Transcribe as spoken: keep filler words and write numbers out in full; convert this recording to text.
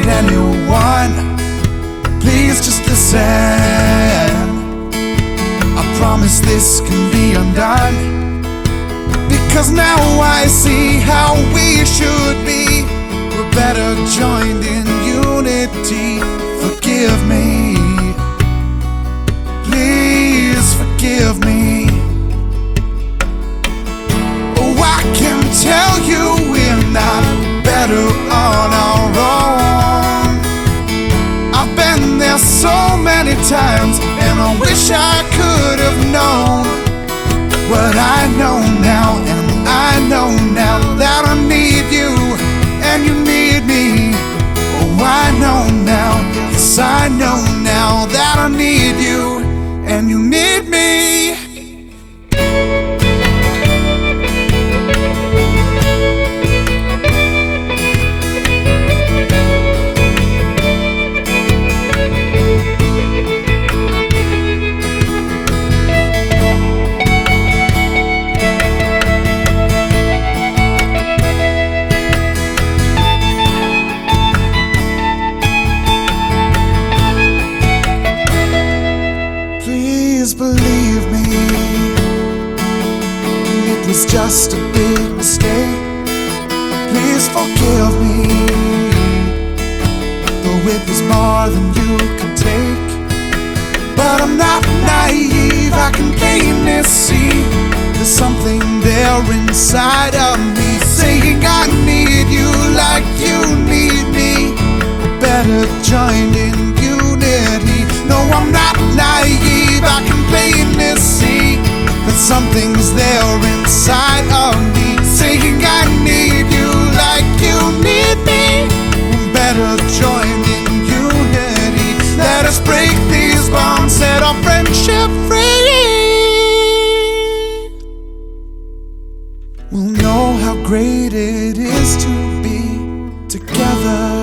anyone. Please just listen. I promise this can be undone, because now I see how we should be. We're better joined in unity. Forgive me, please forgive me. Oh, I can tell you we're not better on our own. I've been there so many times, and I wish I could have known what I know now. And I know now that I need you, and you need me. Oh, I know now, yes I know now that I need you, and you need me. Please believe me, it was just a big mistake. Please forgive me, though it was more than you can take. But I'm not naive, I can plainly see there's something there inside of me saying I need you like you need me. We're better joined in unity. No, I'm not naive, I can plainly see that something's there inside of me saying I need you like you need me. We're better joined in unity. Let us break these bonds, set our friendship free. We'll know how great it is to be together.